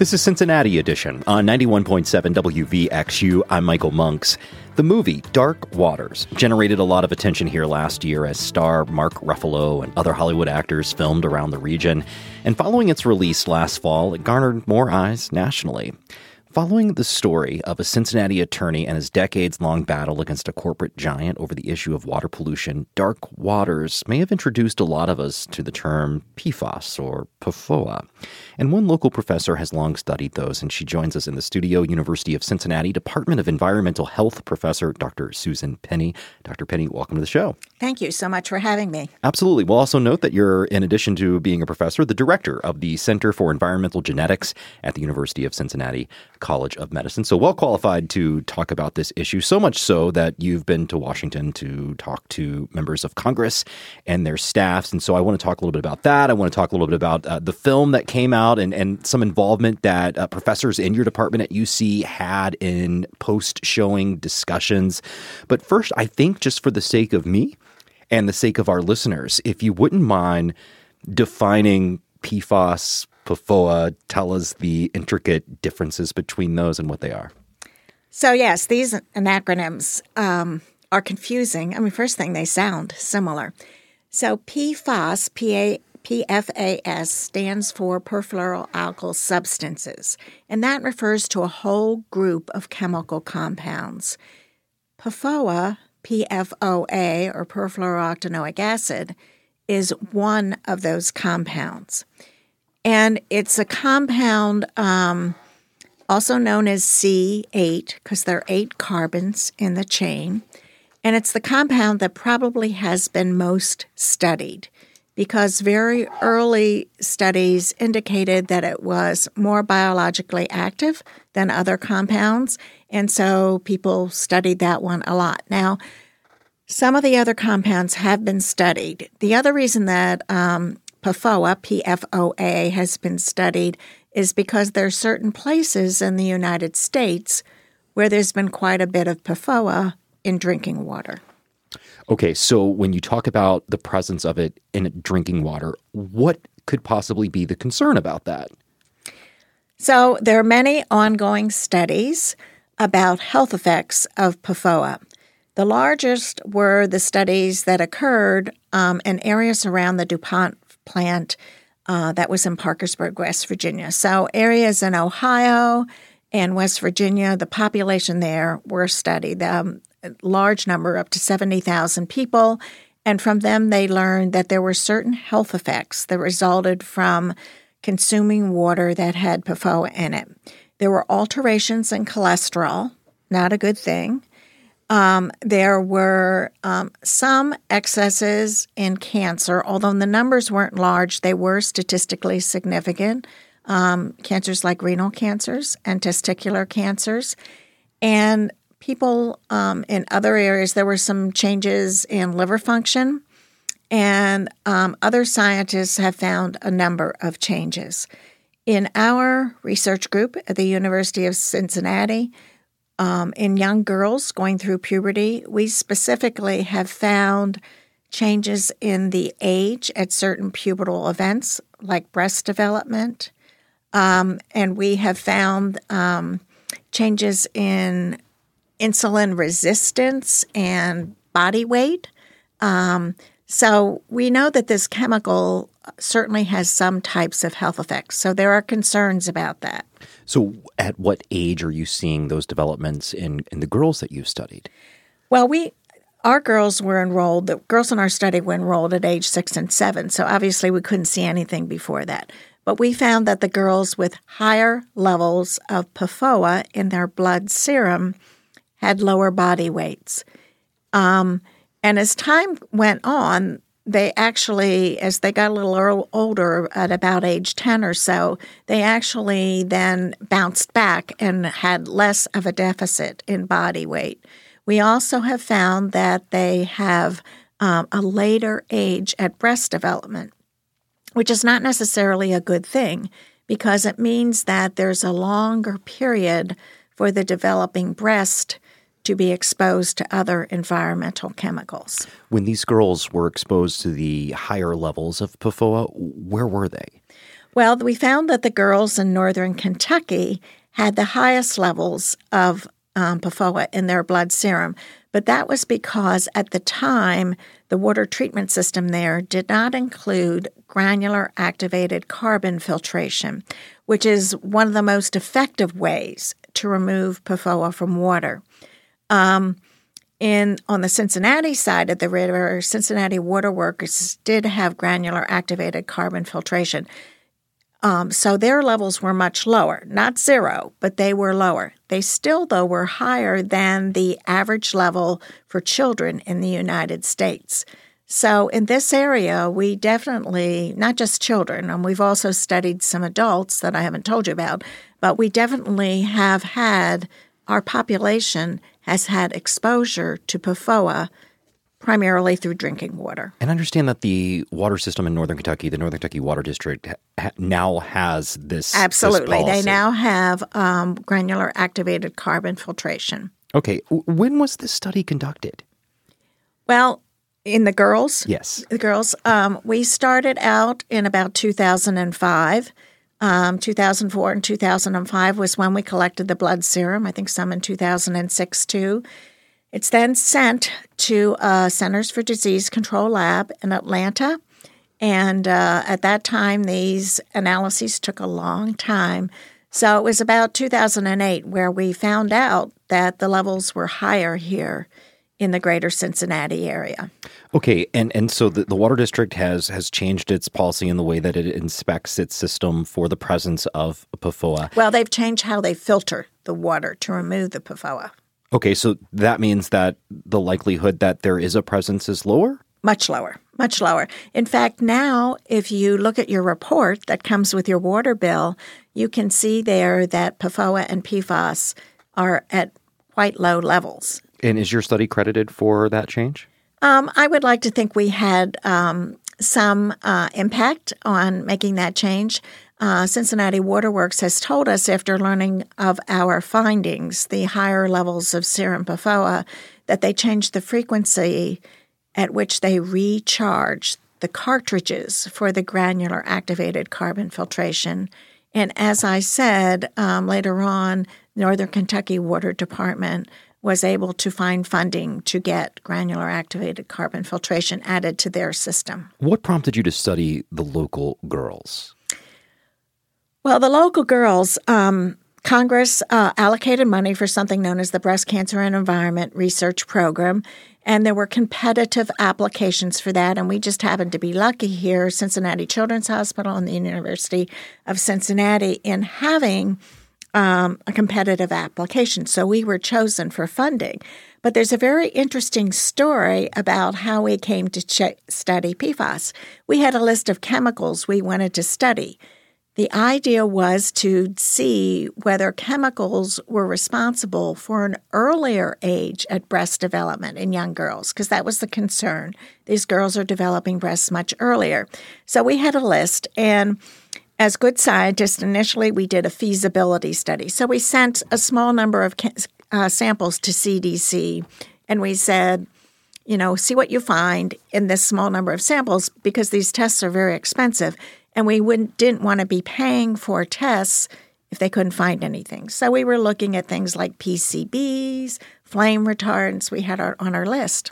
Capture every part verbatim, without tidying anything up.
This is Cincinnati Edition on ninety-one point seven W V X U. I'm Michael Monks. The movie Dark Waters generated a lot of attention here last year as star Mark Ruffalo and other Hollywood actors filmed around the region. And following its release last fall, it garnered more eyes nationally. Following the story of a Cincinnati attorney and his decades-long battle against a corporate giant over the issue of water pollution, Dark Waters may have introduced a lot of us to the term P FAS, or P F O A. And one local professor has long studied those, and she joins us in the studio, University of Cincinnati Department of Environmental Health Professor Doctor Susan Penny. Doctor Penny, welcome to the show. Thank you so much for having me. Absolutely. We'll also note that you're, in addition to being a professor, the director of the Center for Environmental Genetics at the University of Cincinnati College of Medicine. So well qualified to talk about this issue, so much so that you've been to Washington to talk to members of Congress and their staffs. And so I want to talk a little bit about that. I want to talk a little bit about uh, the film that came out and, and some involvement that uh, professors in your department at U C had in post-showing discussions. But first, I think just for the sake of me and the sake of our listeners, if you wouldn't mind defining P FAS, P F O A, tell us the intricate differences between those and what they are. So yes, these acronyms um, are confusing. I mean, first thing, they sound similar. So P FAS, P A P F A S, stands for perfluoroalkyl substances, and that refers to a whole group of chemical compounds. P F O A, P F O A, or perfluorooctanoic acid, is one of those compounds. And it's a compound um, also known as C eight, because there are eight carbons in the chain. And it's the compound that probably has been most studied, because very early studies indicated that it was more biologically active than other compounds. And so people studied that one a lot. Now, some of the other compounds have been studied. The other reason that um, P F O A, P F O A, has been studied is because there are certain places in the United States where there's been quite a bit of P F O A in drinking water. Okay, so when you talk about the presence of it in drinking water, what could possibly be the concern about that? So there are many ongoing studies about health effects of P F O A. The largest were the studies that occurred um, in areas around the DuPont plant uh, that was in Parkersburg, West Virginia. So areas in Ohio and West Virginia, the population there were studied, um, a large number, up to seventy thousand people. And from them, they learned that there were certain health effects that resulted from consuming water that had P F O A in it. There were alterations in cholesterol, not a good thing. Um, there were um, some excesses in cancer, although the numbers weren't large, they were statistically significant. Um, cancers like renal cancers and testicular cancers. And people um, in other areas, there were some changes in liver function, and um, other scientists have found a number of changes. In our research group at the University of Cincinnati, Um, in young girls going through puberty, we specifically have found changes in the age at certain pubertal events, like breast development. Um, and we have found um, changes in insulin resistance and body weight. Um, so we know that this chemical certainly has some types of health effects. So there are concerns about that. So at what age are you seeing those developments in, in the girls that you've studied? Well, we our girls were enrolled, the girls in our study were enrolled at age six and seven, so obviously we couldn't see anything before that. But we found that the girls with higher levels of P F O A in their blood serum had lower body weights. Um, and as time went on, they actually, as they got a little older, at about age ten or so, they actually then bounced back and had less of a deficit in body weight. We also have found that they have um, a later age at breast development, which is not necessarily a good thing because it means that there's a longer period for the developing breast to be exposed to other environmental chemicals. When these girls were exposed to the higher levels of P F O A, where were they? Well, we found that the girls in northern Kentucky had the highest levels of um, P F O A in their blood serum, but that was because at the time, the water treatment system there did not include granular activated carbon filtration, which is one of the most effective ways to remove P F O A from water. Um, in on the Cincinnati side of the river, Cincinnati Water Works did have granular activated carbon filtration. Um, so their levels were much lower, not zero, but they were lower. They still, though, were higher than the average level for children in the United States. So in this area, we definitely, not just children, and we've also studied some adults that I haven't told you about, but we definitely have had, our population has had exposure to P F O A primarily through drinking water. And understand that the water system in Northern Kentucky, the Northern Kentucky Water District, ha- now has this Absolutely. this they now have um, granular activated carbon filtration. Okay. When was this study conducted? Well, in the girls? Yes. The girls. Um, we started out in about two thousand five. Um, two thousand four and two thousand five was when we collected the blood serum. I think some in two thousand six, too. It's then sent to uh, Centers for Disease Control Lab in Atlanta. And uh, at that time, these analyses took a long time. So it was about two thousand eight where we found out that the levels were higher here in the greater Cincinnati area. Okay, and, and so the, the Water District has has changed its policy in the way that it inspects its system for the presence of P F O A. Well, they've changed how they filter the water to remove the P F O A. Okay, so that means that the likelihood that there is a presence is lower? Much lower, much lower. In fact, now, if you look at your report that comes with your water bill, you can see there that P F O A and P FAS are at quite low levels. And is your study credited for that change? Um, I would like to think we had um, some uh, impact on making that change. Uh, Cincinnati Water Works has told us after learning of our findings, the higher levels of serum P F O A, that they changed the frequency at which they recharge the cartridges for the granular activated carbon filtration. And as I said, um, later on, Northern Kentucky Water Department was able to find funding to get granular activated carbon filtration added to their system. What prompted you to study the local girls? Well, the local girls, um, Congress uh, allocated money for something known as the Breast Cancer and Environment Research Program, and there were competitive applications for that, and we just happened to be lucky here, Cincinnati Children's Hospital and the University of Cincinnati, in having um, a competitive application. So we were chosen for funding. But there's a very interesting story about how we came to ch- study P FAS. We had a list of chemicals we wanted to study. The idea was to see whether chemicals were responsible for an earlier age at breast development in young girls, because that was the concern. These girls are developing breasts much earlier. So we had a list, and as good scientists, initially we did a feasibility study. So we sent a small number of uh, samples to C D C, and we said, you know, see what you find in this small number of samples, because these tests are very expensive. And we wouldn't, didn't want to be paying for tests if they couldn't find anything. So we were looking at things like P C Bs, flame retardants we had our, on our list.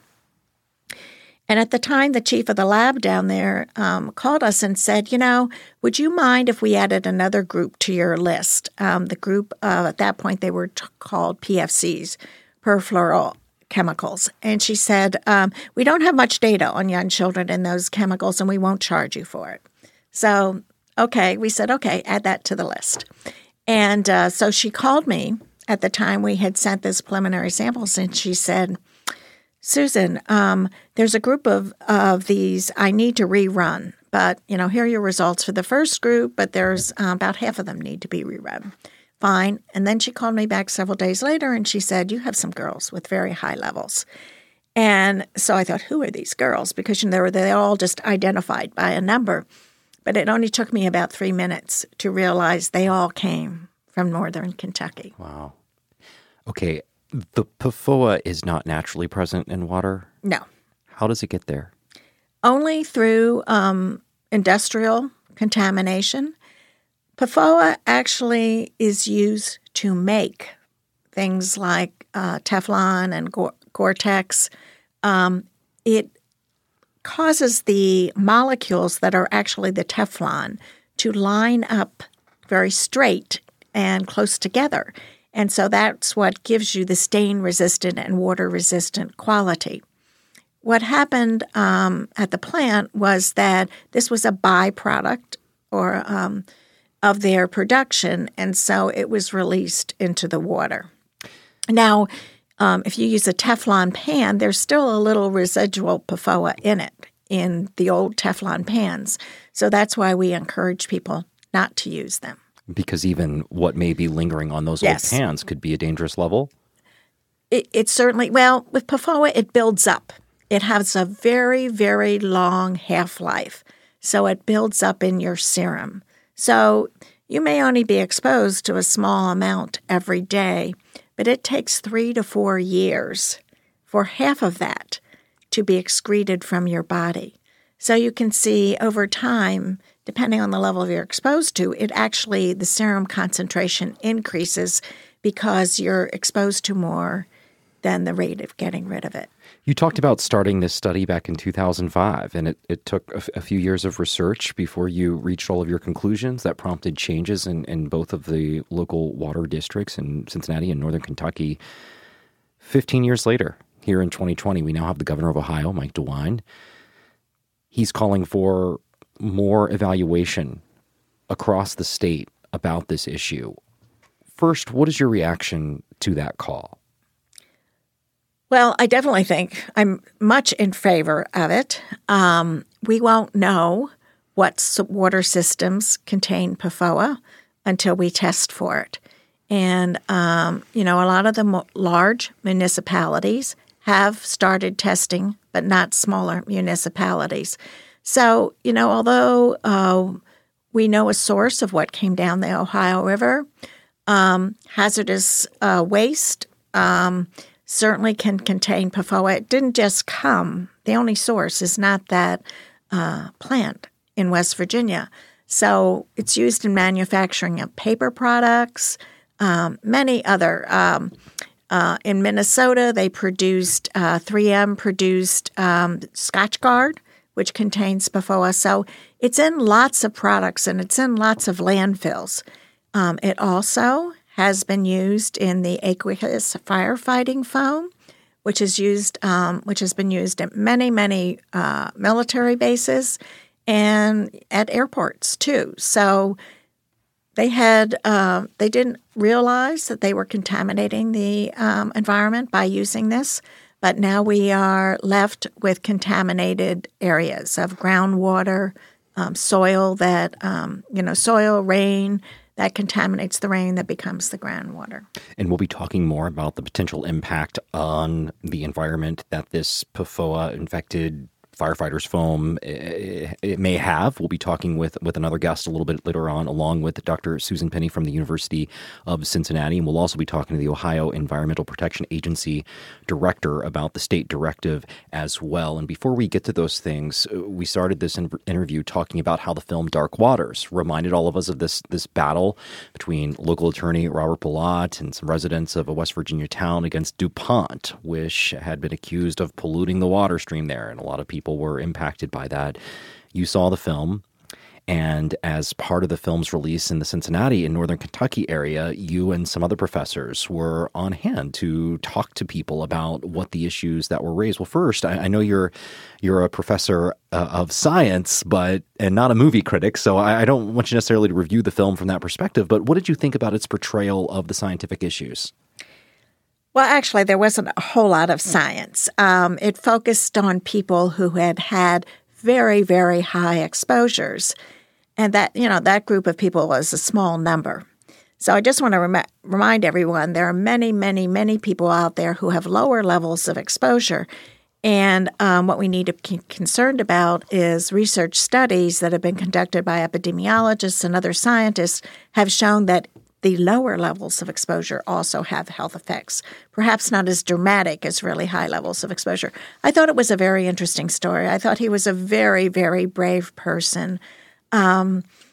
And at the time, the chief of the lab down there um, called us and said, you know, would you mind if we added another group to your list? Um, the group, uh, at that point, they were t- called P F Cs, perfluorochemicals. And she said, um, we don't have much data on young children in those chemicals, and we won't charge you for it. So, okay, we said, okay, add that to the list. And uh, so she called me at the time we had sent this preliminary samples, and she said, Susan, um, there's a group of, of these I need to rerun, but, you know, here are your results for the first group, but there's uh, about half of them need to be rerun. Fine. And then she called me back several days later, and she said, you have some girls with very high levels. And so I thought, who are these girls? Because you know, they were they all just identified by a number. But it only took me about three minutes to realize they all came from northern Kentucky. Wow. Okay. The P F O A is not naturally present in water? No. How does it get there? Only through um, industrial contamination. P F O A actually is used to make things like uh, Teflon and Gore-Tex. Um, it causes the molecules that are actually the Teflon to line up very straight and close together. And so that's what gives you the stain-resistant and water-resistant quality. What happened um, at the plant was that this was a byproduct or um, of their production, and so it was released into the water. Now, um, if you use a Teflon pan, there's still a little residual P F O A in it, in the old Teflon pans. So that's why we encourage people not to use them. Because even what may be lingering on those yes. old pans could be a dangerous level? It, it certainly, well, with P F O A, it builds up. It has a very, very long half-life, so it builds up in your serum. So you may only be exposed to a small amount every day, but it takes three to four years for half of that to be excreted from your body. So you can see over time, depending on the level you're exposed to, it actually, the serum concentration increases because you're exposed to more than the rate of getting rid of it. You talked about starting this study back in two thousand five, and it, it took a, f- a few years of research before you reached all of your conclusions that prompted changes in, in both of the local water districts in Cincinnati and Northern Kentucky. Fifteen years later, here in twenty twenty, we now have the governor of Ohio, Mike DeWine. He's calling for more evaluation across the state about this issue. First, what is your reaction to that call? Well, I definitely think I'm much in favor of it. Um, we won't know what water systems contain P F O A until we test for it. And, um, you know, a lot of the mo- large municipalities have started testing, but not smaller municipalities. So, you know, although uh, we know a source of what came down the Ohio River, um, hazardous uh, waste um, certainly can contain P F O A. It didn't just come. The only source is not that uh, plant in West Virginia. So it's used in manufacturing of paper products, um, many other. Um, uh, in Minnesota, they produced, uh, three M produced um, Scotchgard, which contains P F O A. So it's in lots of products and it's in lots of landfills. Um, it also has been used in the aqueous firefighting foam, which is used, um, which has been used at many, many uh, military bases and at airports too. So they had, uh, they didn't realize that they were contaminating the um, environment by using this, but now we are left with contaminated areas of groundwater, um, soil that, um, you know, soil, rain, that contaminates the rain that becomes the groundwater. And we'll be talking more about the potential impact on the environment that this P F O A-infected firefighters foam it, it may have. We'll be talking with, with another guest a little bit later on, along with Doctor Susan Penny from the University of Cincinnati. And we'll also be talking to the Ohio Environmental Protection Agency director about the state directive as well. And before we get to those things, we started this in- interview talking about how the film Dark Waters reminded all of us of this, this battle between local attorney Robert Bilott and some residents of a West Virginia town against DuPont, which had been accused of polluting the water stream there. And a lot of people were impacted by that. You saw the film, and as part of the film's release in the Cincinnati and Northern Kentucky area, you and some other professors were on hand to talk to people about what the issues that were raised. Well, first, I, I know you're you're a professor uh, of science, but and not a movie critic, so I, I don't want you necessarily to review the film from that perspective. But what did you think about its portrayal of the scientific issues? Well, actually, there wasn't a whole lot of science. Um, it focused on people who had had very, very high exposures. And that, you know, that group of people was a small number. So I just want to rem- remind everyone there are many, many, many people out there who have lower levels of exposure. And um, what we need to be concerned about is research studies that have been conducted by epidemiologists and other scientists have shown that the lower levels of exposure also have health effects, perhaps not as dramatic as really high levels of exposure. I thought it was a very interesting story. I thought he was a very, very brave person. Um,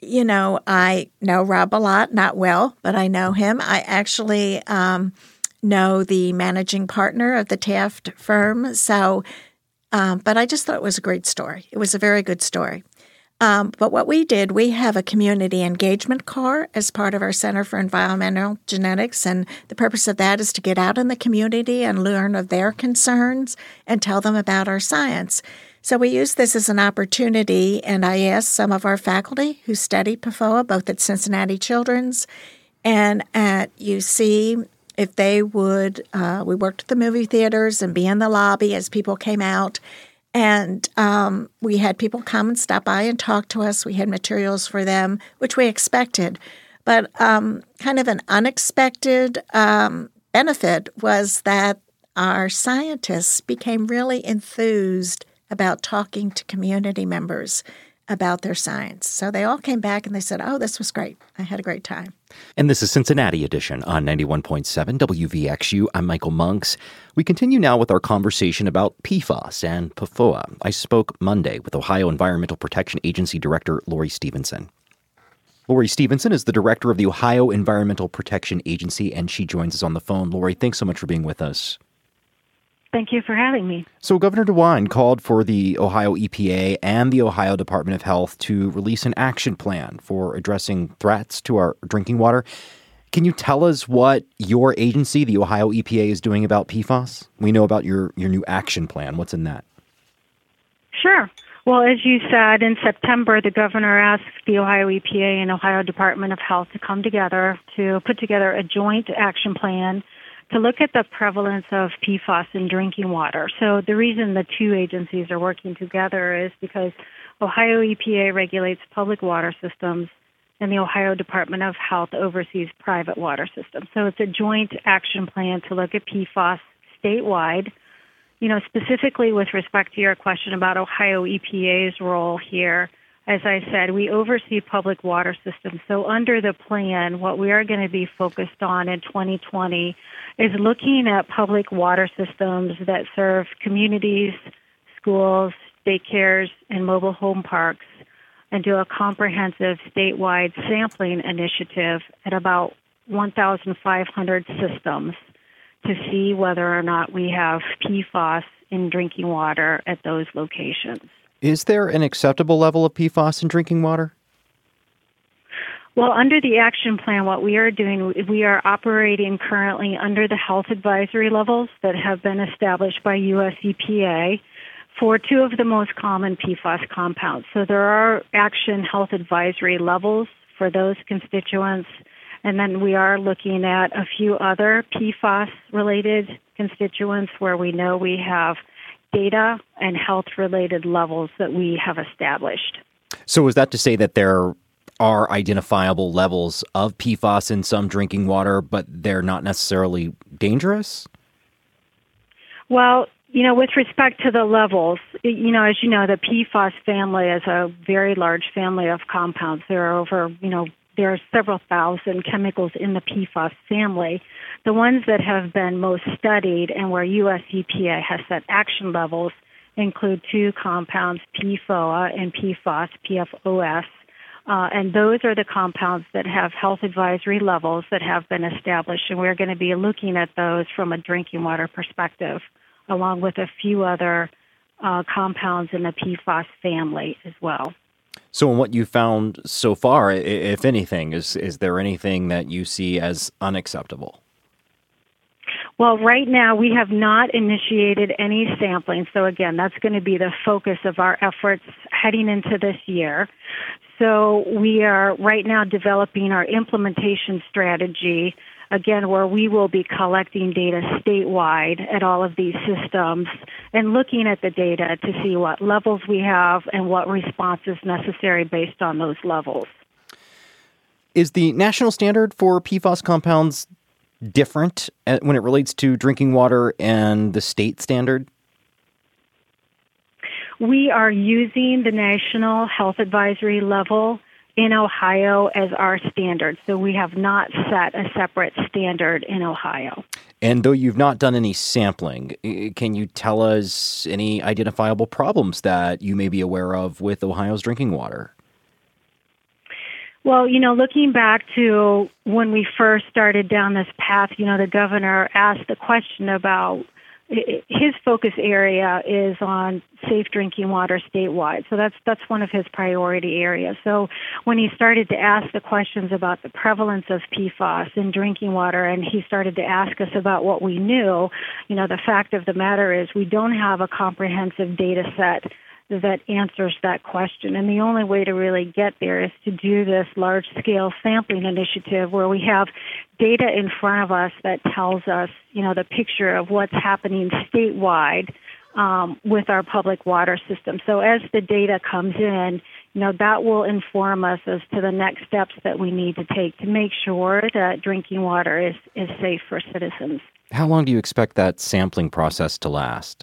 you know, I know Rob a lot, not well, but I know him. I actually um, know the managing partner of the Taft firm. So, um, but I just thought it was a great story. It was a very good story. Um, but what we did, we have a community engagement car as part of our Center for Environmental Genetics, and the purpose of that is to get out in the community and learn of their concerns and tell them about our science. So we used this as an opportunity, and I asked some of our faculty who study P F O A, both at Cincinnati Children's and at U C, if they would, uh, we worked at the movie theaters and be in the lobby as people came out. And um, we had people come and stop by and talk to us. We had materials for them, which we expected. But um, kind of an unexpected um, benefit was that our scientists became really enthused about talking to community members about their science. So they all came back and they said, oh, this was great. I had a great time. And this is Cincinnati Edition on ninety-one point seven W V X U. I'm Michael Monks. We continue now with our conversation about P FAS and P F O A. I spoke Monday with Ohio Environmental Protection Agency Director Lori Stevenson. Lori Stevenson is the director of the Ohio Environmental Protection Agency, and she joins us on the phone. Lori, thanks so much for being with us. Thank you for having me. So Governor DeWine called for the Ohio E P A and the Ohio Department of Health to release an action plan for addressing threats to our drinking water. Can you tell us what your agency, the Ohio E P A, is doing about P FAS? We know about your, your new action plan. What's in that? Sure. Well, as you said, in September, the governor asked the Ohio E P A and Ohio Department of Health to come together to put together a joint action plan to look at the prevalence of P FAS in drinking water. So the reason the two agencies are working together is because Ohio E P A regulates public water systems and the Ohio Department of Health oversees private water systems. So it's a joint action plan to look at P FAS statewide. You know, specifically with respect to your question about Ohio E P A's role here, as I said, we oversee public water systems. So under the plan, what we are going to be focused on in twenty twenty is looking at public water systems that serve communities, schools, daycares, and mobile home parks, and do a comprehensive statewide sampling initiative at about one thousand five hundred systems to see whether or not we have P FAS in drinking water at those locations. Is there an acceptable level of P FAS in drinking water? Well, under the action plan, what we are doing, we are operating currently under the health advisory levels that have been established by U S E P A for two of the most common P FAS compounds. So there are action health advisory levels for those constituents, and then we are looking at a few other P FAS-related constituents where we know we have data and health-related levels that we have established. So is that to say that there are identifiable levels of P FAS in some drinking water, but they're not necessarily dangerous? Well, you know, with respect to the levels, you know, as you know, the P FAS family is a very large family of compounds. There are over, you know, there are several thousand chemicals in the P FAS family. The ones that have been most studied and where U S E P A has set action levels include two compounds, P F O A and P FAS, P F O S. Uh, and those are the compounds that have health advisory levels that have been established, and we're going to be looking at those from a drinking water perspective, along with a few other uh, compounds in the P FAS family as well. So in what you found so far, if anything, is is there anything that you see as unacceptable? Well, right now we have not initiated any sampling. So again, that's going to be the focus of our efforts heading into this year. So we are right now developing our implementation strategy, again, where we will be collecting data statewide at all of these systems and looking at the data to see what levels we have and what response is necessary based on those levels. Is the national standard for P FAS compounds different when it relates to drinking water and the state standard? We are using the National Health Advisory level in Ohio as our standard. So we have not set a separate standard in Ohio. And though you've not done any sampling, can you tell us any identifiable problems that you may be aware of with Ohio's drinking water? Well, you know, looking back to when we first started down this path, you know, the governor asked the question about his focus area is on safe drinking water statewide. So that's that's one of his priority areas. So when he started to ask the questions about the prevalence of P FAS in drinking water, and he started to ask us about what we knew, you know, the fact of the matter is we don't have a comprehensive data set that answers that question. And the only way to really get there is to do this large-scale sampling initiative where we have data in front of us that tells us, you know, the picture of what's happening statewide um, with our public water system. So as the data comes in, you know, that will inform us as to the next steps that we need to take to make sure that drinking water is, is safe for citizens. How long do you expect that sampling process to last?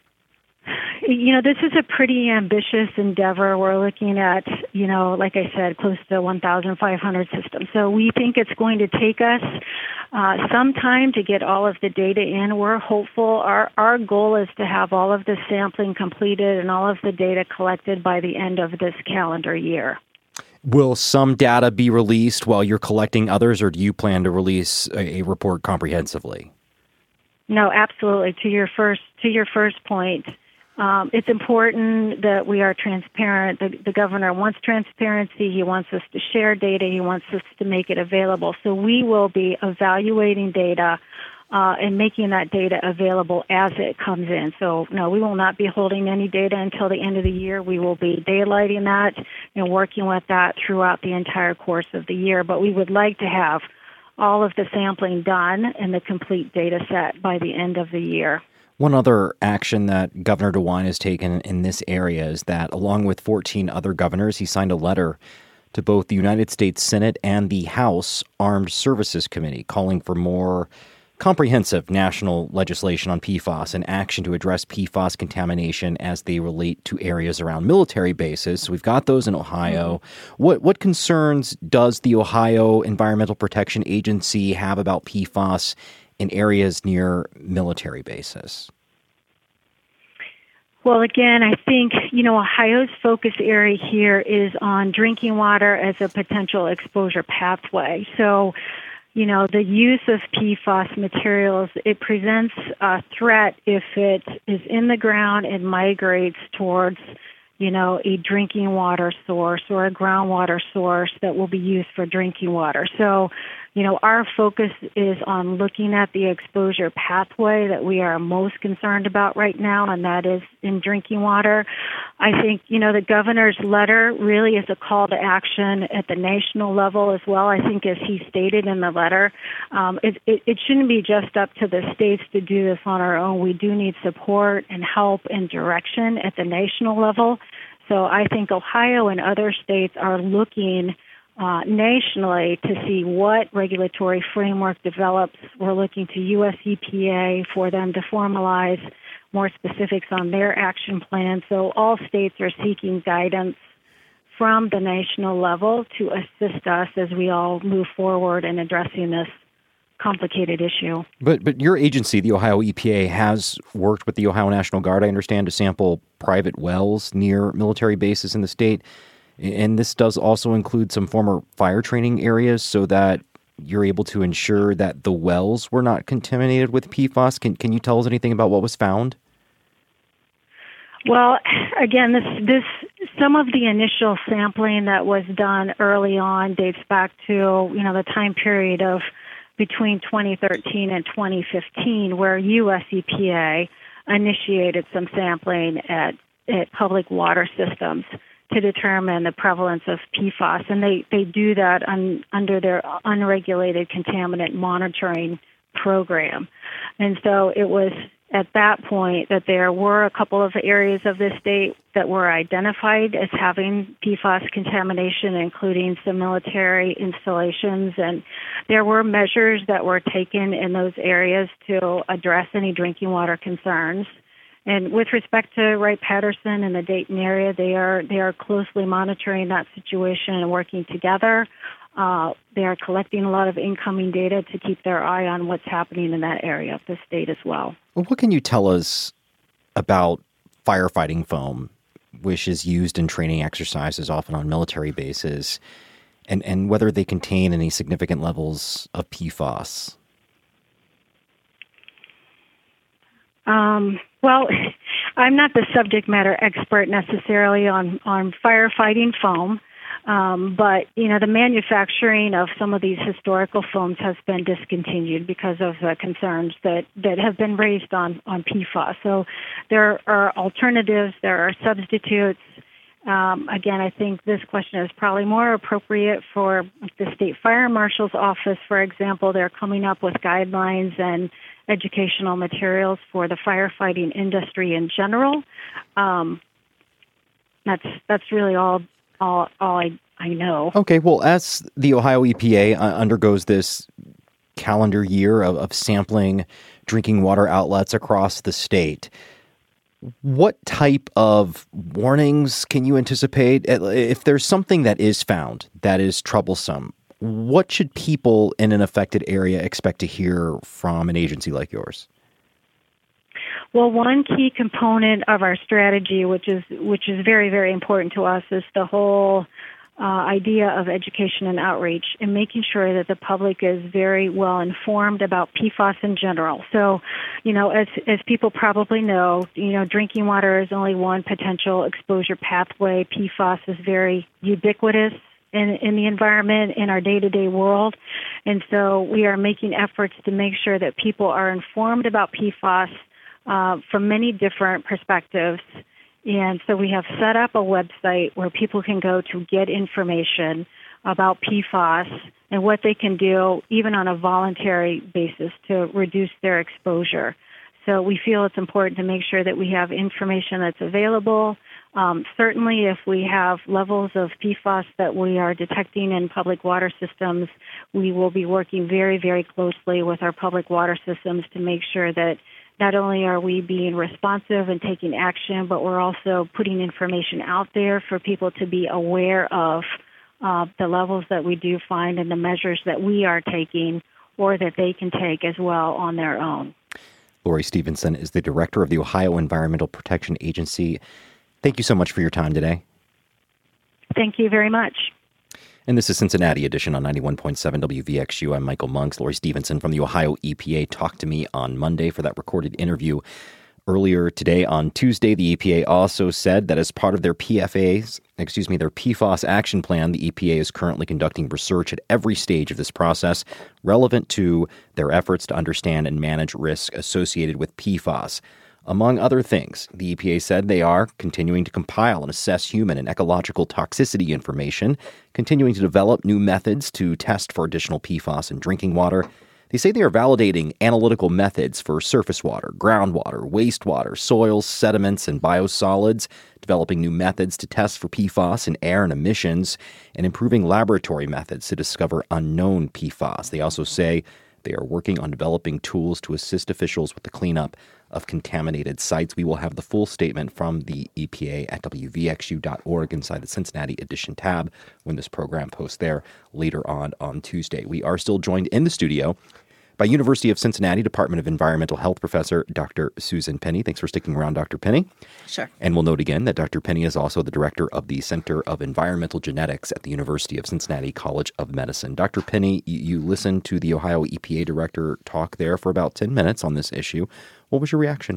You know, this is a pretty ambitious endeavor. We're looking at, you know, like I said, close to one thousand five hundred systems. So we think it's going to take us uh, some time to get all of the data in. We're hopeful. Our, our goal is to have all of the sampling completed and all of the data collected by the end of this calendar year. Will some data be released while you're collecting others, or do you plan to release a, a report comprehensively? No, absolutely. To your first, to your first point, Um, it's important that we are transparent. The, the governor wants transparency. He wants us to share data. He wants us to make it available. So we will be evaluating data uh, and making that data available as it comes in. So, no, we will not be holding any data until the end of the year. We will be daylighting that and working with that throughout the entire course of the year. But we would like to have all of the sampling done and the complete data set by the end of the year. One other action that Governor DeWine has taken in this area is that, along with fourteen other governors, he signed a letter to both the United States Senate and the House Armed Services Committee calling for more comprehensive national legislation on P FAS and action to address P FAS contamination as they relate to areas around military bases. So we've got those in Ohio. Mm-hmm. What what concerns does the Ohio Environmental Protection Agency have about P FAS in areas near military bases? Well, again, I think, you know, Ohio's focus area here is on drinking water as a potential exposure pathway. So, you know, the use of P FAS materials, it presents a threat if it is in the ground and migrates towards, you know, a drinking water source or a groundwater source that will be used for drinking water. So, you know, our focus is on looking at the exposure pathway that we are most concerned about right now, and that is in drinking water. I think, you know, the governor's letter really is a call to action at the national level as well. I think, as he stated in the letter, um, it, it, it shouldn't be just up to the states to do this on our own. We do need support and help and direction at the national level. So I think Ohio and other states are looking Uh, nationally to see what regulatory framework develops. We're looking to U S E P A for them to formalize more specifics on their action plan. So all states are seeking guidance from the national level to assist us as we all move forward in addressing this complicated issue. But but your agency, the Ohio E P A, has worked with the Ohio National Guard, I understand, to sample private wells near military bases in the state. And this does also include some former fire training areas so that you're able to ensure that the wells were not contaminated with P FAS. Can can you tell us anything about what was found? Well, again, this this some of the initial sampling that was done early on dates back to, you know, the time period of between twenty thirteen and twenty fifteen, where U S E P A initiated some sampling at, at public water systems to determine the prevalence of P FAS, and they, they do that un, under their unregulated contaminant monitoring program. And so it was at that point that there were a couple of areas of the state that were identified as having P FAS contamination, including some military installations, and there were measures that were taken in those areas to address any drinking water concerns. And with respect to Wright-Patterson and the Dayton area, they are they are closely monitoring that situation and working together. Uh, they are collecting a lot of incoming data to keep their eye on what's happening in that area of the state as well. Well, what can you tell us about firefighting foam, which is used in training exercises, often on military bases? and, and whether they contain any significant levels of P FAS? Um, well, I'm not the subject matter expert necessarily on, on firefighting foam, um, but, you know, the manufacturing of some of these historical foams has been discontinued because of the concerns that, that have been raised on, on P FAS. So there are alternatives, there are substitutes. Um, again, I think this question is probably more appropriate for the State Fire Marshal's Office, for example. They're coming up with guidelines and educational materials for the firefighting industry in general. Um, that's that's really all all all I I know. Okay, well, as the Ohio E P A uh, undergoes this calendar year of, of sampling drinking water outlets across the state, what type of warnings can you anticipate? If there's something that is found that is troublesome, what should people in an affected area expect to hear from an agency like yours? Well, one key component of our strategy, which is which is very, very important to us, is the whole uh, idea of education and outreach and making sure that the public is very well informed about P FAS in general. So, you know, as as people probably know, you know, drinking water is only one potential exposure pathway. P FAS is very ubiquitous in, in the environment, in our day-to-day world. And so we are making efforts to make sure that people are informed about P FAS uh, from many different perspectives. And so we have set up a website where people can go to get information about P FAS and what they can do, even on a voluntary basis, to reduce their exposure. So we feel it's important to make sure that we have information that's available. Um, certainly, if we have levels of P FAS that we are detecting in public water systems, we will be working very, very closely with our public water systems to make sure that not only are we being responsive and taking action, but we're also putting information out there for people to be aware of uh, the levels that we do find and the measures that we are taking or that they can take as well on their own. Lori Stevenson is the director of the Ohio Environmental Protection Agency. Thank you so much for your time today. Thank you very much. And this is Cincinnati Edition on ninety-one point seven W V X U. I'm Michael Monks. Lori Stevenson from the Ohio E P A talked to me on Monday for that recorded interview. Earlier today, on Tuesday, the E P A also said that as part of their P F A's, excuse me, their P FAS action plan, the E P A is currently conducting research at every stage of this process relevant to their efforts to understand and manage risk associated with P FAS. Among other things, the E P A said they are continuing to compile and assess human and ecological toxicity information, continuing to develop new methods to test for additional P FAS in drinking water. They say they are validating analytical methods for surface water, groundwater, wastewater, soils, sediments, and biosolids, developing new methods to test for P FAS in air and emissions, and improving laboratory methods to discover unknown P FAS. They also say they are working on developing tools to assist officials with the cleanup of contaminated sites. We will have the full statement from the E P A at W V X U dot org inside the Cincinnati Edition tab when this program posts there later on on Tuesday. We are still joined in the studio by University of Cincinnati Department of Environmental Health Professor Doctor Susan Penny. Thanks for sticking around, Doctor Penny. Sure. And we'll note again that Doctor Penny is also the director of the Center of Environmental Genetics at the University of Cincinnati College of Medicine. Doctor Penny, you, you listened to the Ohio E P A director talk there for about ten minutes on this issue. What was your reaction?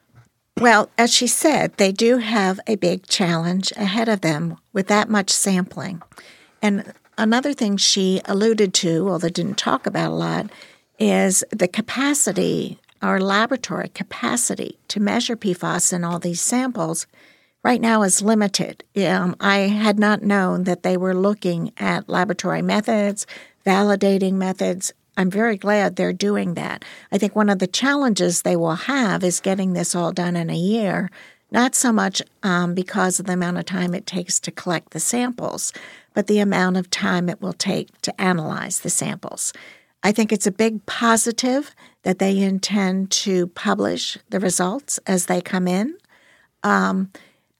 Well, as she said, they do have a big challenge ahead of them with that much sampling. And another thing she alluded to, although didn't talk about a lot, is the capacity, our laboratory capacity to measure P FAS in all these samples right now is limited. Um, I had not known that they were looking at laboratory methods, validating methods. I'm very glad they're doing that. I think one of the challenges they will have is getting this all done in a year, not so much um, because of the amount of time it takes to collect the samples, but the amount of time it will take to analyze the samples. I think it's a big positive that they intend to publish the results as they come in. Um,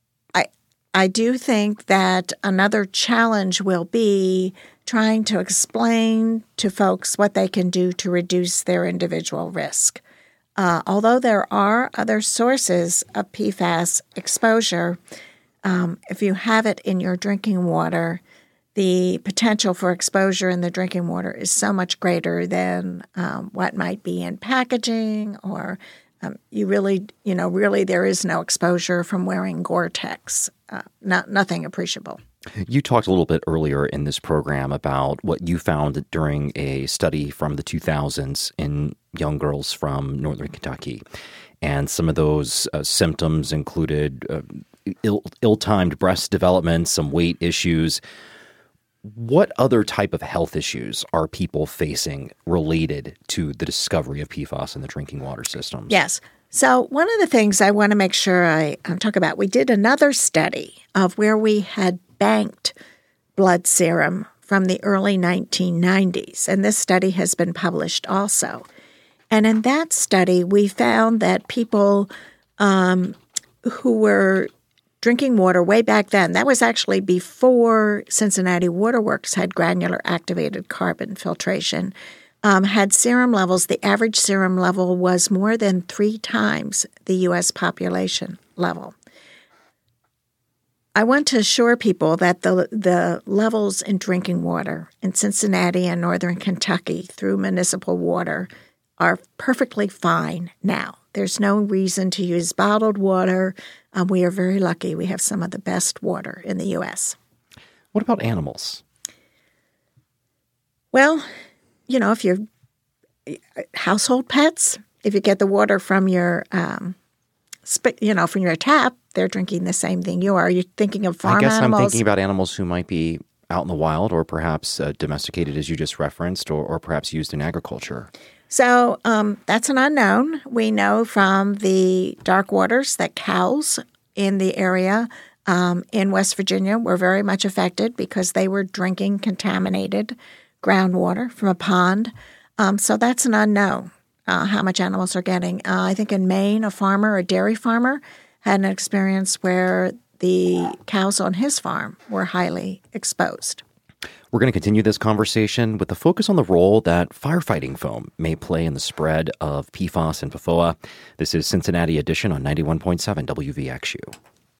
I I do think that another challenge will be trying to explain to folks what they can do to reduce their individual risk. Uh, although there are other sources of P FAS exposure, um, if you have it in your drinking water, the potential for exposure in the drinking water is so much greater than um, what might be in packaging, or um, you really, you know, really there is no exposure from wearing Gore-Tex, uh, not, nothing appreciable. You talked a little bit earlier in this program about what you found during a study from the two thousands in young girls from northern Kentucky. And some of those uh, symptoms included uh, ill, ill-timed breast development, some weight issues. What other type of health issues are people facing related to the discovery of P FAS in the drinking water systems? Yes. So one of the things I want to make sure I um, talk about, we did another study of where we had banked blood serum from the early nineteen nineties, and this study has been published also. And in that study, we found that people um, who were drinking water way back then, that was actually before Cincinnati Waterworks had granular activated carbon filtration, um, had serum levels. The average serum level was more than three times the U S population level. I want to assure people that the the levels in drinking water in Cincinnati and northern Kentucky through municipal water are perfectly fine now. There's no reason to use bottled water. Um, we are very lucky. We have some of the best water in the U S. What about animals? Well, you know, if you're household pets, if you get the water from your, um, sp- you know, from your tap, they're drinking the same thing you are. Are you thinking of farm animals? I guess animals? I'm thinking about animals who might be out in the wild or perhaps uh, domesticated, as you just referenced, or, or perhaps used in agriculture. So um, that's an unknown. We know from the dark waters that cows in the area um, in West Virginia were very much affected because they were drinking contaminated groundwater from a pond. Um, so that's an unknown, uh, how much animals are getting. Uh, I think in Maine, a farmer, a dairy farmer, had an experience where the cows on his farm were highly exposed. We're going to continue this conversation with a focus on the role that firefighting foam may play in the spread of P FAS and P F O A. This is Cincinnati Edition on ninety-one point seven W V X U.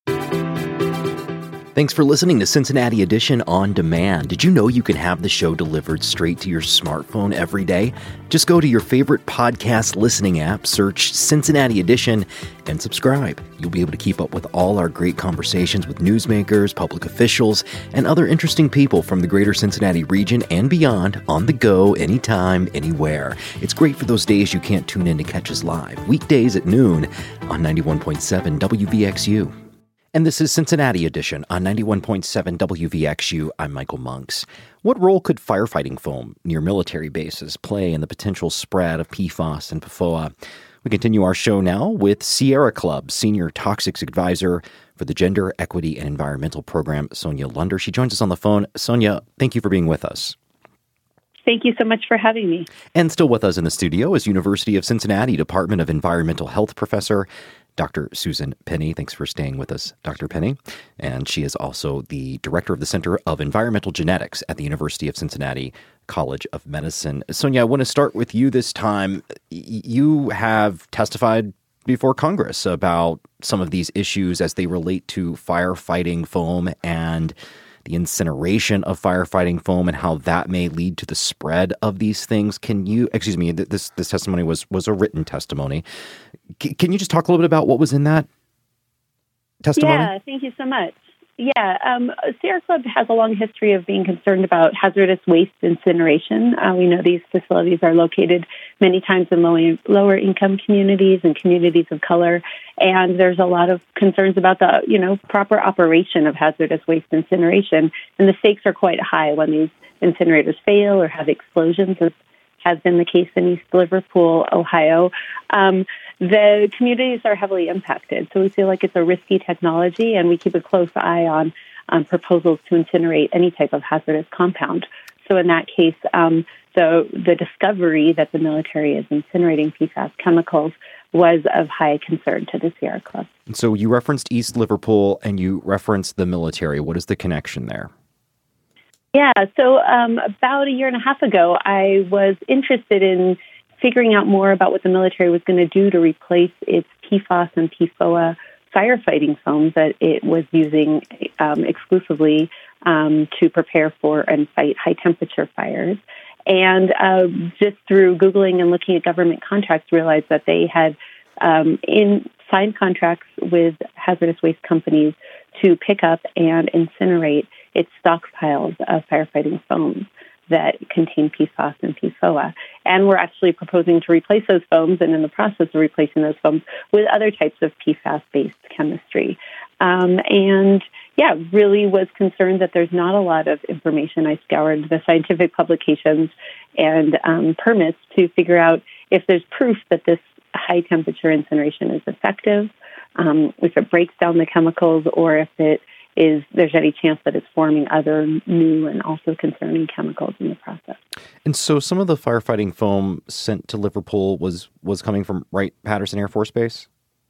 Thanks for listening to Cincinnati Edition On Demand. Did you know you can have the show delivered straight to your smartphone every day? Just go to your favorite podcast listening app, search Cincinnati Edition, and subscribe. You'll be able to keep up with all our great conversations with newsmakers, public officials, and other interesting people from the greater Cincinnati region and beyond on the go, anytime, anywhere. It's great for those days you can't tune in to catch us live, weekdays at noon on ninety-one point seven W V X U. And this is Cincinnati Edition on ninety-one point seven W V X U. I'm Michael Monks. What role could firefighting foam near military bases play in the potential spread of P FAS and P F O A? We continue our show now with Sierra Club Senior Toxics Advisor for the Gender, Equity, and Environmental Program, Sonia Lunder. She joins us on the phone. Sonia, thank you for being with us. Thank you so much for having me. And still with us in the studio is University of Cincinnati Department of Environmental Health Professor Doctor Susan Penny. Thanks for staying with us, Doctor Penny. And she is also the director of the Center of Environmental Genetics at the University of Cincinnati College of Medicine. Sonia, I want to start with you this time. You have testified before Congress about some of these issues as they relate to firefighting foam and the incineration of firefighting foam and how that may lead to the spread of these things. Can you, excuse me, this this testimony was was a written testimony. C- can you just talk a little bit about what was in that testimony? Yeah, thank you so much. Yeah, um, Sierra Club has a long history of being concerned about hazardous waste incineration. Uh, we know these facilities are located many times in low, lower income communities and communities of color, and there's a lot of concerns about the, you know, proper operation of hazardous waste incineration, and the stakes are quite high when these incinerators fail or have explosions, as has been the case in East Liverpool, Ohio. Um, the communities are heavily impacted, so we feel like it's a risky technology, and we keep a close eye on um, proposals to incinerate any type of hazardous compound. So in that case, um, the, the discovery that the military is incinerating P FAS chemicals was of high concern to the Sierra Club. So you referenced East Liverpool and you referenced the military. What is the connection there? Yeah, so um, about a year and a half ago, I was interested in figuring out more about what the military was going to do to replace its P FAS and P F O A firefighting foams that it was using um, exclusively um, to prepare for and fight high-temperature fires. And uh, just through Googling and looking at government contracts, realized that they had um, in signed contracts with hazardous waste companies to pick up and incinerate its stockpiles of firefighting foams that contain P FAS and P FOA. And we're actually proposing to replace those foams and in the process of replacing those foams with other types of P FAS-based chemistry. Um, and yeah, really was concerned that there's not a lot of information. I scoured the scientific publications and um, permits to figure out if there's proof that this high-temperature incineration is effective, um, if it breaks down the chemicals, or if it is there's any chance that it's forming other new and also concerning chemicals in the process. And so some of the firefighting foam sent to Liverpool was, was coming from Wright-Patterson Air Force Base?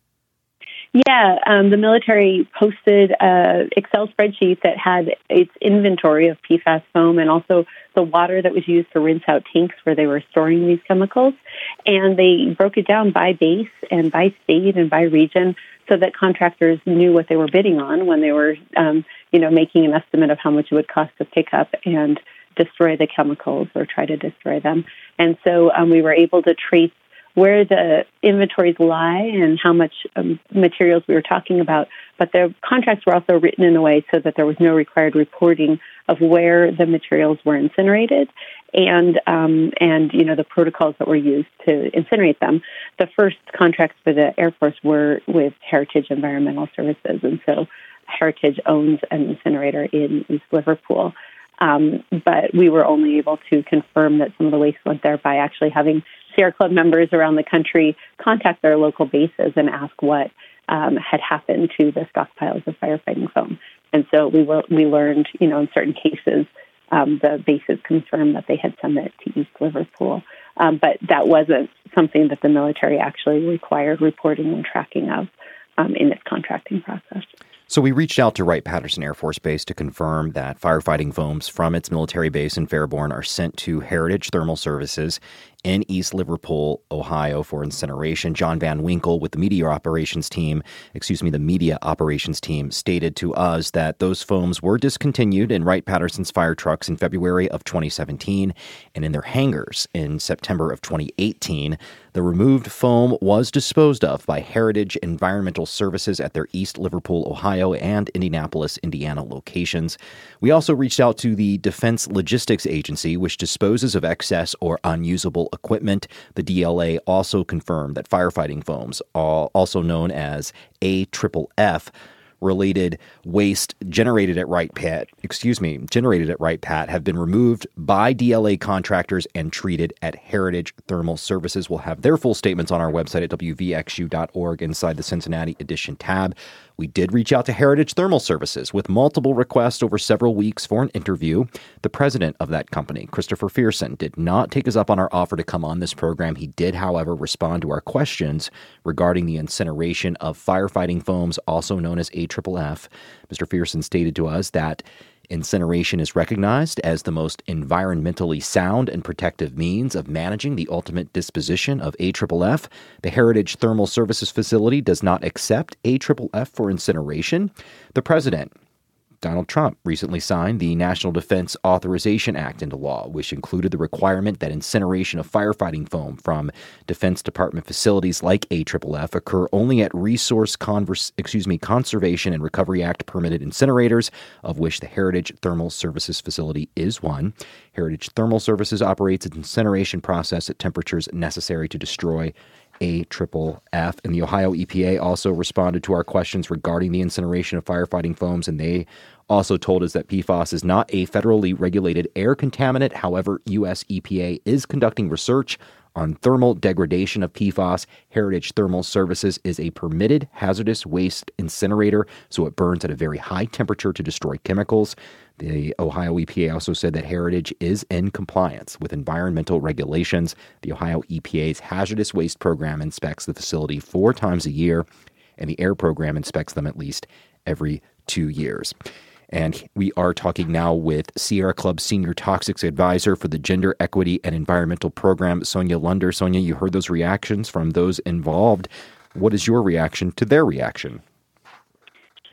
Yeah, um, the military posted an Excel spreadsheet that had its inventory of P FAS foam and also the water that was used to rinse out tanks where they were storing these chemicals. And they broke it down by base and by state and by region so that contractors knew what they were bidding on when they were, um, you know, making an estimate of how much it would cost to pick up and destroy the chemicals or try to destroy them. And so um, we were able to trace where the inventories lie and how much um, materials we were talking about. But the contracts were also written in a way so that there was no required reporting of where the materials were incinerated and, um, and you know, the protocols that were used to incinerate them. The first contracts for the Air Force were with Heritage Environmental Services, and so Heritage owns an incinerator in East Liverpool. Um, but we were only able to confirm that some of the waste went there by actually having Sierra Club members around the country contact their local bases and ask what um, had happened to the stockpiles of firefighting foam. And so we were, we learned, you know, in certain cases, um, the bases confirmed that they had sent it to East Liverpool. Um, but that wasn't something that the military actually required reporting and tracking of um, in its contracting process. So we reached out to Wright-Patterson Air Force Base to confirm that firefighting foams from its military base in Fairborn are sent to Heritage Thermal Services in East Liverpool, Ohio for incineration. John Van Winkle with the media operations team, excuse me, the media operations team stated to us that those foams were discontinued in Wright-Patterson's fire trucks in February of twenty seventeen and in their hangars in September of twenty eighteen. The removed foam was disposed of by Heritage Environmental Services at their East Liverpool, Ohio and Indianapolis, Indiana locations. We also reached out to the Defense Logistics Agency, which disposes of excess or unusable equipment. The D L A also confirmed that firefighting foams, also known as A F F, related waste generated at Wright Pat, excuse me, generated at Wright Pat have been removed by D L A contractors and treated at Heritage Thermal Services. We'll have their full statements on our website at w v x u dot org inside the Cincinnati Edition tab. We did reach out to Heritage Thermal Services with multiple requests over several weeks for an interview. The president of that company, Christopher Fearson, did not take us up on our offer to come on this program. He did, however, respond to our questions regarding the incineration of firefighting foams, also known as A F F. Mister Fearson stated to us that incineration is recognized as the most environmentally sound and protective means of managing the ultimate disposition of A F F. The Heritage Thermal Services facility does not accept A F F for incineration. The president, Donald Trump, recently signed the National Defense Authorization Act into law, which included the requirement that incineration of firefighting foam from Defense Department facilities like A F F occur only at Resource Converse, excuse me, Conservation and Recovery Act permitted incinerators, of which the Heritage Thermal Services facility is one. Heritage Thermal Services operates its incineration process at temperatures necessary to destroy A F F. And the Ohio E P A also responded to our questions regarding the incineration of firefighting foams, and they also told us that P FAS is not a federally regulated air contaminant. However, U S E P A is conducting research on thermal degradation of P FAS. Heritage Thermal Services is a permitted hazardous waste incinerator, so it burns at a very high temperature to destroy chemicals. The Ohio E P A also said that Heritage is in compliance with environmental regulations. The Ohio E P A's hazardous waste program inspects the facility four times a year, and the air program inspects them at least every two years. And we are talking now with Sierra Club Senior Toxics Advisor for the Gender Equity and Environmental Program, Sonia Lunder. Sonia, you heard those reactions from those involved. What is your reaction to their reaction?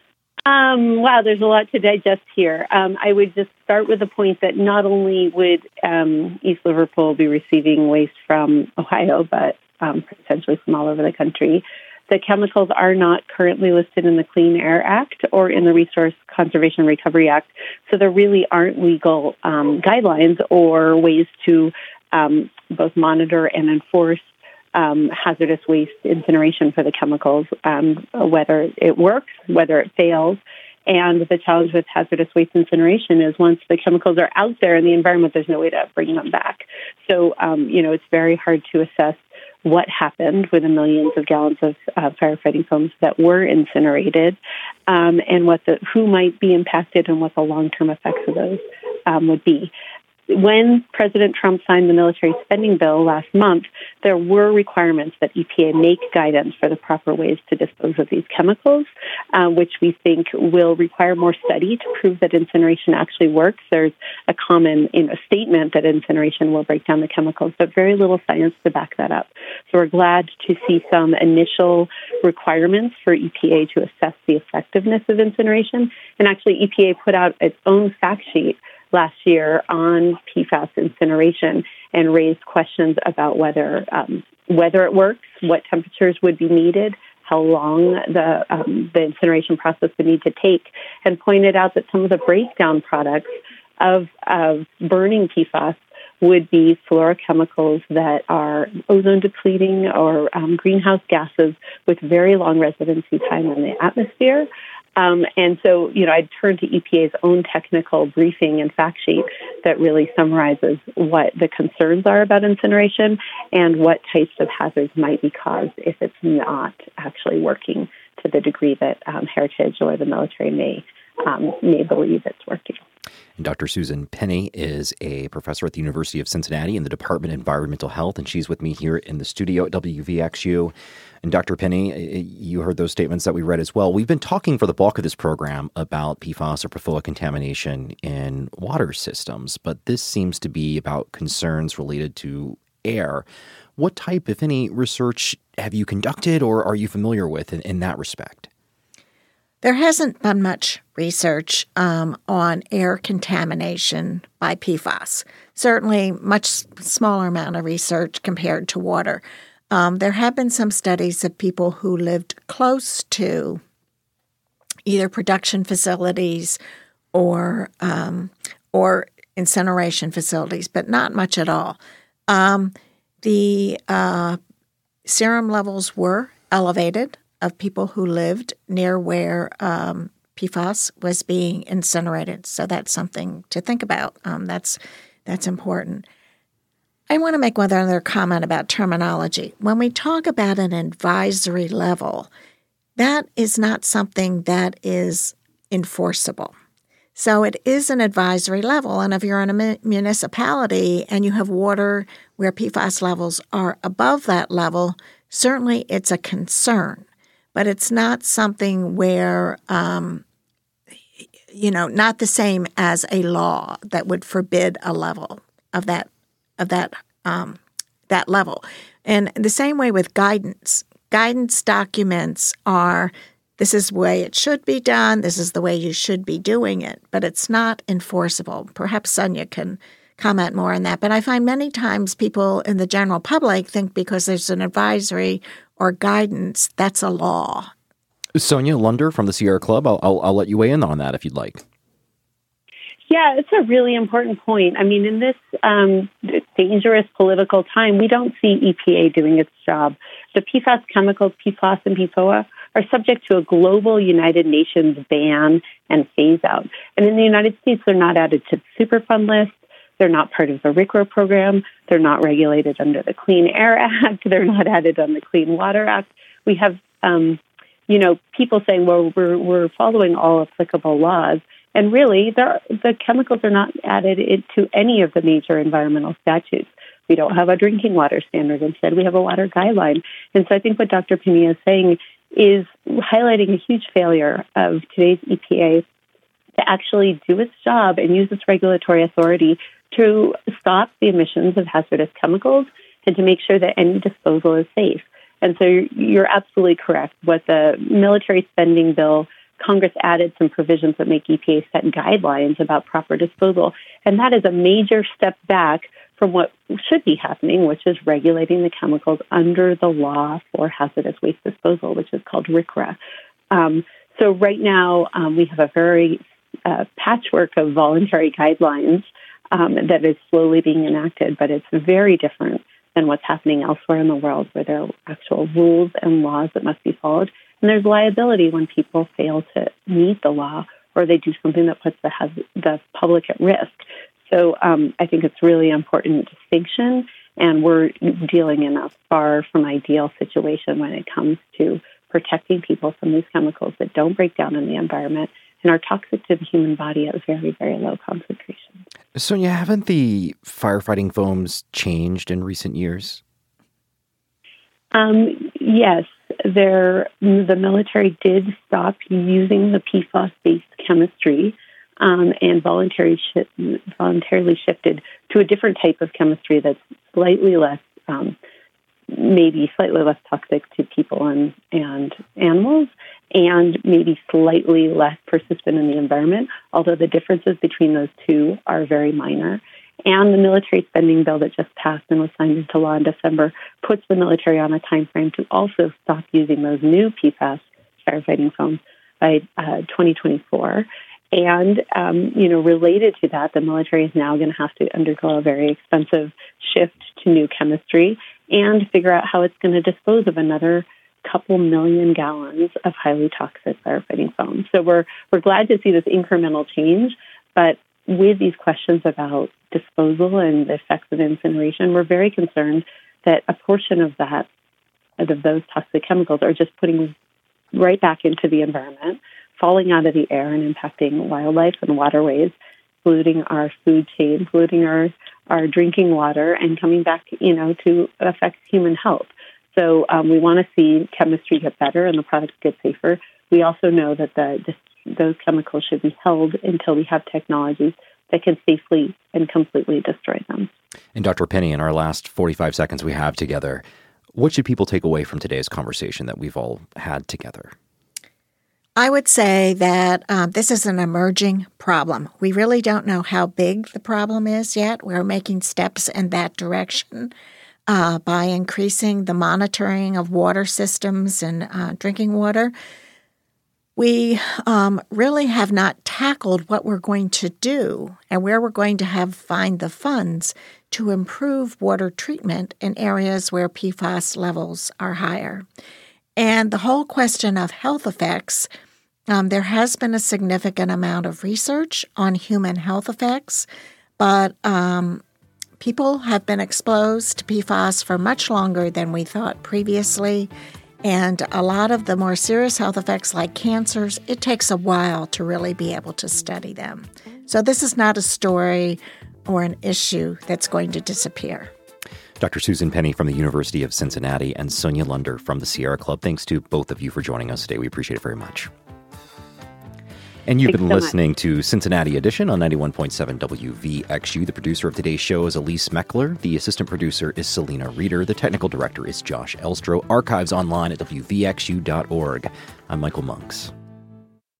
Um, wow, there's a lot to digest here. Um, I would just start with the point that not only would um, East Liverpool be receiving waste from Ohio, but um, potentially from all over the country. The chemicals are not currently listed in the Clean Air Act or in the Resource Conservation and Recovery Act, so there really aren't legal um, guidelines or ways to um, both monitor and enforce Um, hazardous waste incineration for the chemicals, um, whether it works, whether it fails. And the challenge with hazardous waste incineration is once the chemicals are out there in the environment, there's no way to bring them back. So, um, you know, it's very hard to assess what happened with the millions of gallons of uh, firefighting foams that were incinerated, um, and what the who might be impacted and what the long-term effects of those um, would be. When President Trump signed the military spending bill last month, there were requirements that E P A make guidance for the proper ways to dispose of these chemicals, uh, which we think will require more study to prove that incineration actually works. There's a common in a statement that incineration will break down the chemicals, but very little science to back that up. So we're glad to see some initial requirements for E P A to assess the effectiveness of incineration. And actually, E P A put out its own fact sheet last year on P FAS incineration and raised questions about whether um, whether it works, what temperatures would be needed, how long the um, the incineration process would need to take, and pointed out that some of the breakdown products of of burning P FAS would be fluorochemicals that are ozone depleting or um, greenhouse gases with very long residency time in the atmosphere. Um, and so, you know, I'd turn to E P A's own technical briefing and fact sheet that really summarizes what the concerns are about incineration and what types of hazards might be caused if it's not actually working to the degree that um, Heritage or the military may um, may believe it's working. And Doctor Susan Penney is a professor at the University of Cincinnati in the Department of Environmental Health, and she's with me here in the studio at W V X U. And Doctor Penney, you heard those statements that we read as well. We've been talking for the bulk of this program about P FAS or PFOA contamination in water systems, but this seems to be about concerns related to air. What type, if any, research have you conducted or are you familiar with in, in that respect? There hasn't been much research um, on air contamination by P FAS. Certainly much smaller amount of research compared to water. Um, there have been some studies of people who lived close to either production facilities or um, or incineration facilities, but not much at all. Um, the uh, serum levels were elevated of people who lived near where um, P FAS was being incinerated. So that's something to think about. Um, that's that's important. I want to make one other comment about terminology. When we talk about an advisory level, that is not something that is enforceable. So it is an advisory level, and if you're in a municipality and you have water where P FAS levels are above that level, certainly it's a concern. But it's not something where, um, you know, not the same as a law that would forbid a level of that of that um, that level. And the same way with guidance. Guidance documents are, this is the way it should be done, this is the way you should be doing it, but it's not enforceable. Perhaps Sonia can comment more on that. But I find many times people in the general public think because there's an advisory or guidance, that's a law. Sonia Lunder from the Sierra Club, I'll, I'll, I'll let you weigh in on that if you'd like. Yeah, it's a really important point. I mean, in this um, dangerous political time, we don't see E P A doing its job. The P FAS chemicals, P FOS and P FOA, are subject to a global United Nations ban and phase out. And in the United States, they're not added to the Superfund list. They're not part of the R C R A program. They're not regulated under the Clean Air Act. They're not added on the Clean Water Act. We have, um, you know, people saying, well, we're, we're following all applicable laws. And really, the chemicals are not added into any of the major environmental statutes. We don't have a drinking water standard. Instead, we have a water guideline. And so I think what Doctor Penney is saying is highlighting a huge failure of today's E P A to actually do its job and use its regulatory authority to stop the emissions of hazardous chemicals and to make sure that any disposal is safe. And so you're absolutely correct. What the military spending bill Congress added some provisions that make E P A set guidelines about proper disposal. And that is a major step back from what should be happening, which is regulating the chemicals under the law for hazardous waste disposal, which is called R C R A. Um, so right now, um, we have a very uh, patchwork of voluntary guidelines um, that is slowly being enacted, but it's very different than what's happening elsewhere in the world, where there are actual rules and laws that must be followed. And there's liability when people fail to meet the law or they do something that puts the, the public at risk. So um, I think it's really important distinction, and we're dealing in a far from ideal situation when it comes to protecting people from these chemicals that don't break down in the environment and are toxic to the human body at very, very low concentration. Sonia, haven't the firefighting foams changed in recent years? Um, yes, there, the military did stop using the P FAS-based chemistry um, and voluntarily, sh- voluntarily shifted to a different type of chemistry that's slightly less, um, maybe slightly less toxic to people and, and animals, and maybe slightly less persistent in the environment, although the differences between those two are very minor. And the military spending bill that just passed and was signed into law in December puts the military on a time frame to also stop using those new P FAS firefighting foams by uh, twenty twenty-four. And, um, you know, related to that, the military is now going to have to undergo a very expensive shift to new chemistry and figure out how it's going to dispose of another couple million gallons of highly toxic firefighting foam. So we're we're glad to see this incremental change, but with these questions about disposal and the effects of incineration, we're very concerned that a portion of that, of those toxic chemicals, are just putting right back into the environment, falling out of the air and impacting wildlife and waterways, polluting our food chain, polluting our, our drinking water, and coming back, you know, to affect human health. So um, we want to see chemistry get better and the products get safer. We also know that the, the those chemicals should be held until we have technologies that can safely and completely destroy them. And Doctor Penny, in our last forty-five seconds we have together, what should people take away from today's conversation that we've all had together? I would say that um, this is an emerging problem. We really don't know how big the problem is yet. We're making steps in that direction uh, by increasing the monitoring of water systems and uh, drinking water. We um, really have not tackled what we're going to do and where we're going to have find the funds to improve water treatment in areas where P FAS levels are higher. And the whole question of health effects, um, there has been a significant amount of research on human health effects, but um, people have been exposed to P FAS for much longer than we thought previously. And a lot of the more serious health effects like cancers, it takes a while to really be able to study them. So this is not a story or an issue that's going to disappear. Doctor Susan Penny from the University of Cincinnati and Sonia Lunder from the Sierra Club, thanks to both of you for joining us today. We appreciate it very much. And you've Thanks been so listening much. to Cincinnati Edition on ninety-one point seven W V X U. The producer of today's show is Elise Meckler. The assistant producer is Selena Reeder. The technical director is Josh Elstro. Archives online at W V X U dot org. I'm Michael Monks.